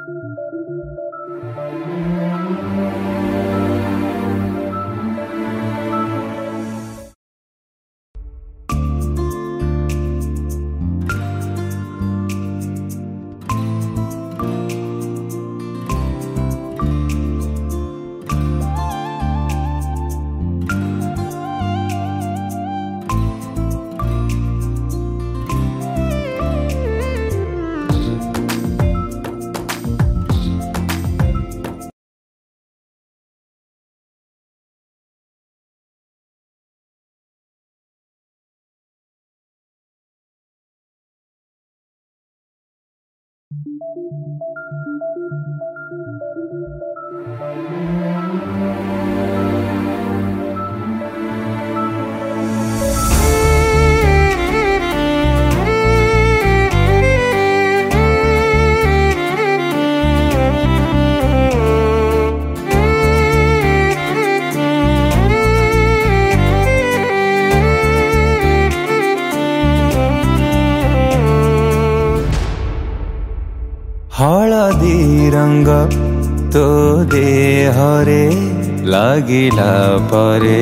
हलदी रंग तो देहरे लागिला परे,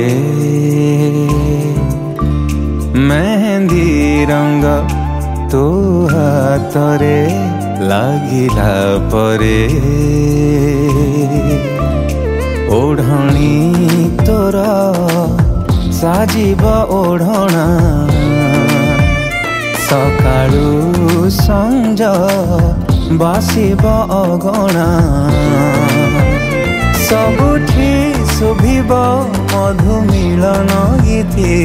मेहंदी रंग तो हाथरे लागिला परे, ओढ़णी तोर साजिब ओढ़णा सकाळू संज बासिब अगणा, सबुठी शुभिब मधु मिलन गीति,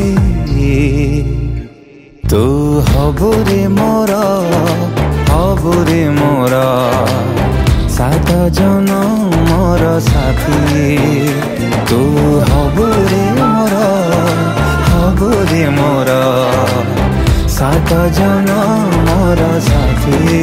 तू हबुरे मोर हबुरे मोर सात जनमर साथी, तू हबुरे मोर सात जनमर साथी।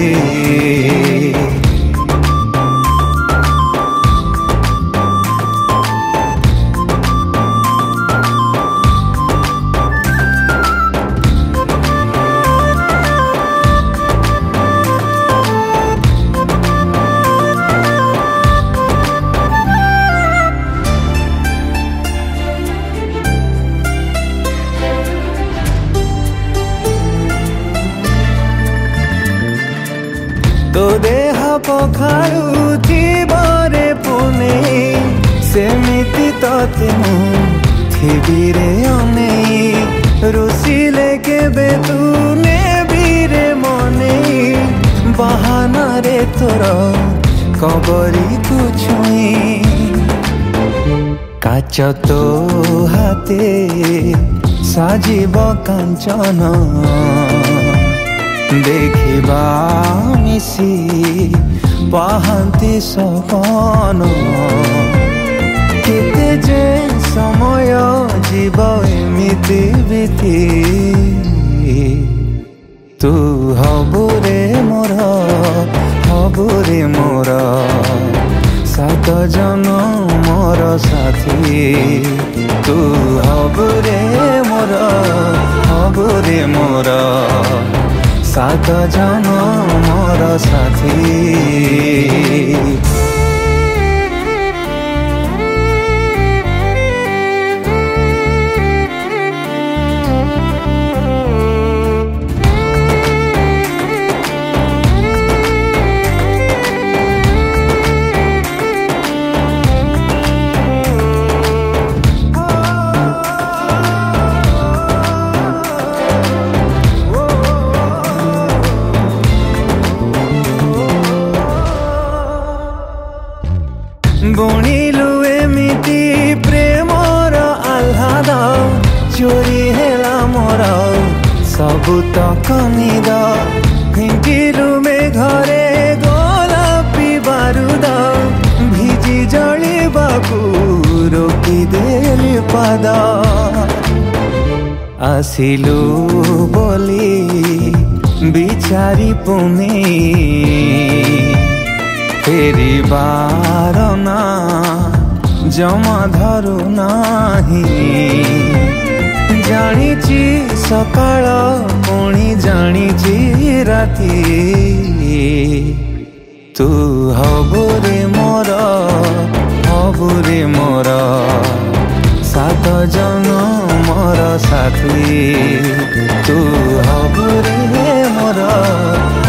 तो देह पखारुथिबरे पुने सेमिति तते मु थिबिरे अनेई, रुसिले केबे तू नेबिरे मने, बहाना रे तोर कबरी को छुई, काच तो हाथे साजिब कांचन, देखिबा मिसी पाहंती सपन, केते जे समय जीव एमिति बीती, तू हबुरे मोर सात जनमर साथी, तू हबुरे मोर सात जनमर साथी। बुणिलु एमिति प्रेमर आह्लाद, चोरी हेला मोर सबु तक निद, फिंटिलु मेघरे गोलापी बारूद, भिजी जलिबाकू रोकी देली पाद, आसिलु बोली बिचारी पुनी, फेरिबार ना जमा धरू नाही, जानिची सकाळ पुणी जानिची राती, तू हबुरे मोर हबुरे मोर सात जन्मर साथी तू हबुरे मोर